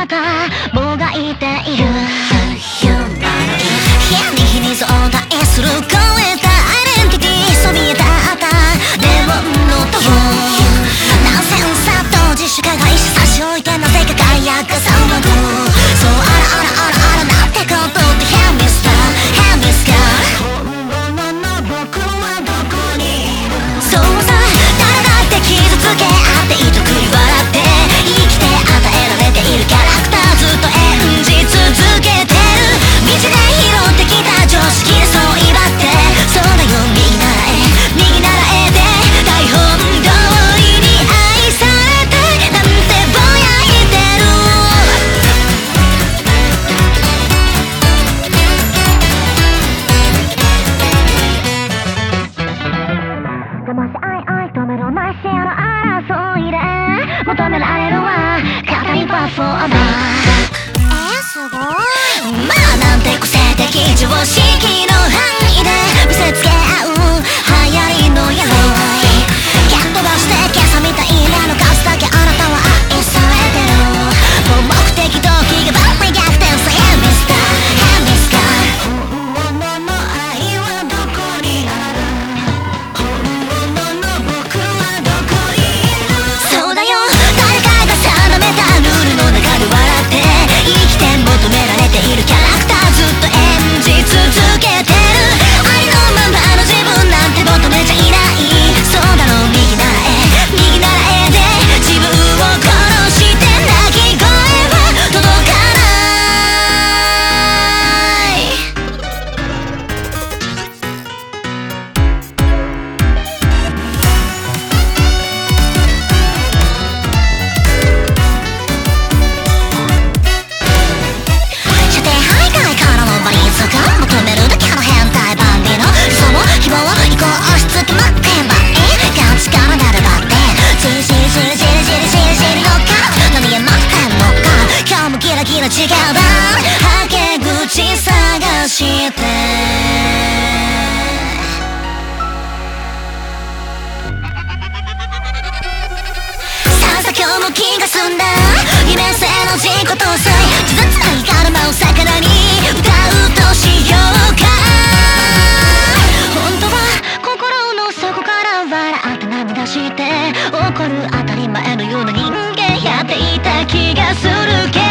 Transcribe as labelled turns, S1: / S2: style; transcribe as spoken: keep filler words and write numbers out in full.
S1: またもがいている。日に日に増大する超えたアイデンティティ、そびえ立ったネオンの塔、ナンセンスと自主化が意思差し置いてなぜか解約騒ぐ。そうあらあらあらあらなんてことって変ミスター変ミスター、本物の僕はどこにいる。そうさ、誰だって傷つけ合っていとくり笑って生きて与えられているキャラクターずっと演じ続けてる。道で拾ってきた常識でそう威張って、そうだよ右ならえ右ならえで台本通りに愛されてなんてぼやいてる。でもし愛愛止めろないしあの争いで求められるは語りパフォーマンス。えー、すごい。まあなんて個性的常識の範囲で見せつけ合う流行りの鎧、蹴っ飛ばして今朝みたいなの数だけあなたは愛されてる。もう目的動機がバリ逆転さ変ミスター変ミスター、本物の愛はどこにある。本物の僕はどこにいる。そうだよ、誰かが定めたルールの中で笑って生きて求められているキャラクターずっと演じ続けてる。ありのままの自分なんて求めちゃいない。そうだろう右ならえ右ならえで自分を殺して泣き声は届かない。射程徘徊からのバリンスが求めるだけの変態バンディの理想も希望を移行押し付けまけばいいガチからなればってじりじりじりじりじりじりじりのか何が待ってんのか今日もギラギラ違うだはけ口探してさあさ今日も気が済んだ夢性の自己陶酔自殺ないカルマを魚に歌うとしようか。本当は心の底から笑って涙して怒る当たり前のような人間やっていた気がするけど